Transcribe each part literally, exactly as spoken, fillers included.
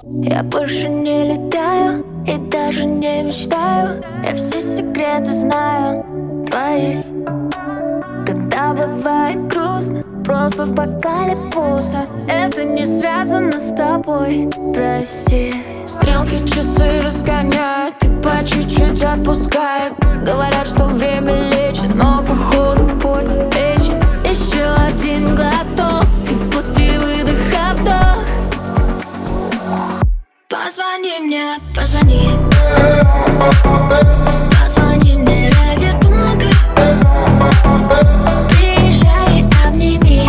Я больше не летаю и даже не мечтаю. Я все секреты знаю твои. Когда бывает грустно, просто в бокале пусто. Это не связано с тобой, прости. Стрелки часы разгоняют и по чуть-чуть отпускают. Говорят, что время лечит, но походу портит печень. Еще один глоток и после выдоха вдох. Позвони мне, позвони. Позвони мне ради бога. Приезжай, обними.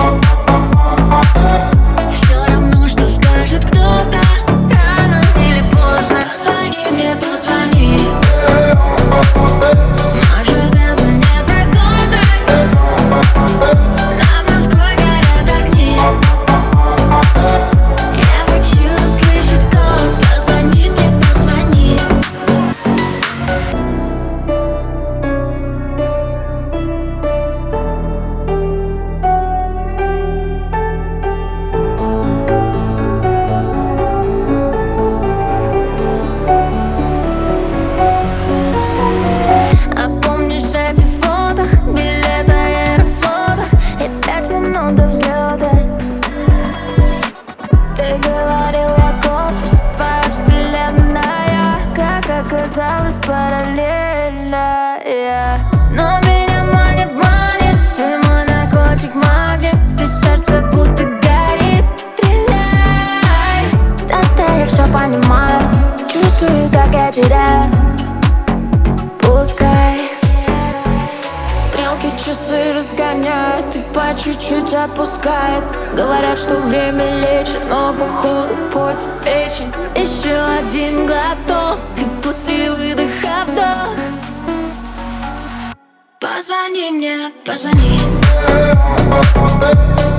Все равно, что скажет кто-то, рано или поздно. Позвони мне, позвони. Может, это не про гордость. Над Москвой горят огни. Я хочу услышать голос. Позвони мне, позвони. А помнишь эти фото, билеты Аэрофлота и пять минут до взлета? Ты говорил, я космос, твоя вселенная, как оказалось, параллельная. Но меня манит, манит, ты мой наркотик, магнит. Ты сердце будто горит, стреляй. Да-да, я все понимаю, чувствую, как я теряю. Пускай стрелки часы разгоняют и по чуть-чуть отпускает. Говорят, что время лечит, но походу портит печень. Еще один глоток и после выдоха вдох. Позвони мне, позвони.